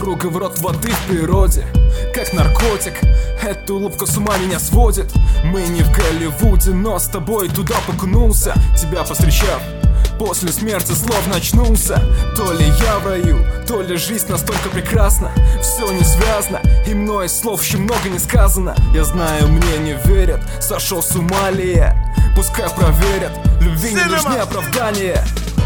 Круговорот воды в природе, как наркотик. Эта улыбка с ума меня сводит. Мы не в Голливуде, но с тобой туда покунулся. Тебя повстречав, после смерти словно очнулся. То ли я в раю, то ли жизнь настолько прекрасна. Все не связано, и мной слов еще много не сказано. Я знаю, мне не верят, сошел с ума ли я? Пускай проверят, любви не нужны оправдания.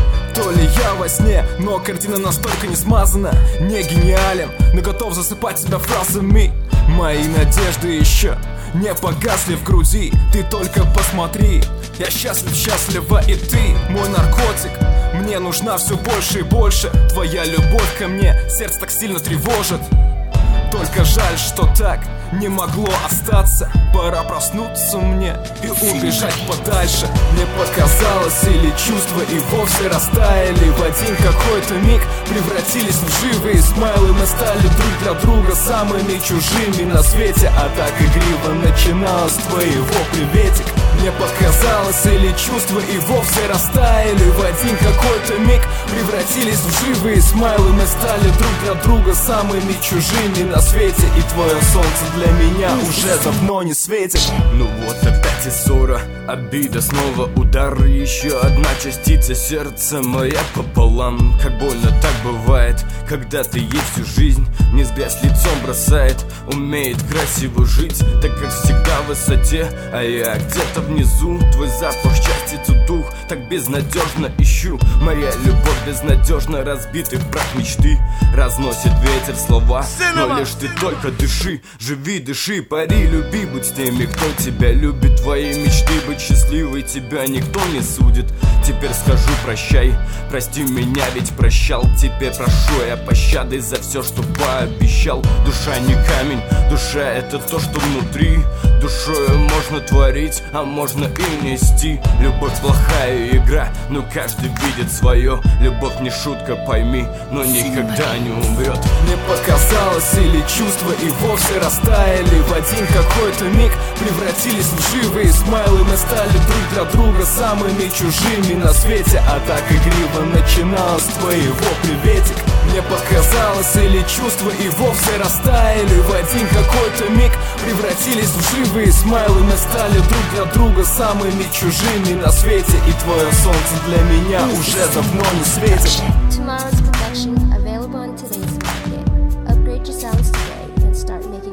То ли я во сне, но картина настолько не смазана. Не гениален, но готов засыпать себя фразами. Мои надежды еще не погасли в груди. Ты только посмотри, я счастлив, счастлива и ты. Мой наркотик, мне нужна все больше и больше. Твоя любовь ко мне сердце так сильно тревожит. Только жаль, что так не могло остаться. Пора проснуться мне и убежать подальше. Мне показалось, или чувства и вовсе растаяли. В один какой-то миг превратились в живые смайлы. Мы стали друг для друга самыми чужими на свете. А так игриво начиналось твоего приветик. Мне показалось, или чувства и вовсе растаяли. В один какой-то миг превратились в живые смайлы. Мы стали друг для друга самыми чужими на свете. И твое солнце для меня уже давно не светит. Ну вот опять и ссора, обида, снова удар. Еще одна частица сердца моя пополам. Как больно так бывает, когда ты ей всю жизнь не взгляд лицом бросает. Умеет красиво жить, так как всегда в высоте, а я где-то внизу. Твой запах частицу дух так безнадежно ищу. Моя любовь безнадежно разбитый прах мечты. Разносит ветер слова, но лишь ты только дыши. Живи, дыши, пари, люби, будь с теми, кто тебя любит. Твои мечты быть счастливой тебя никто не судит. Теперь скажу прощай, прости меня, ведь прощал. Теперь прошу я пощады за все, что пообещал. Душа не камень, душа это то, что внутри. Душою можно творить, а можно и нести. Любовь плохая игра, но каждый видит свое. Любовь не шутка, пойми, но никогда не умрет. Мне показалось, или чувства и вовсе растаяли. В один какой-то миг превратились в живые смайлы. Мы стали друг для друга самыми чужими на свете. А так игриво начиналось твоего приветик. Мне показалось, или чувства и вовсе растаяли. В один какой-то миг превратились в живые смайлы. Мы стали друг для друга самыми чужими на свете. И твое солнце для меня уже давно не светит. Tomorrow's perfection available on today's market. Upgrade your sounds today and start making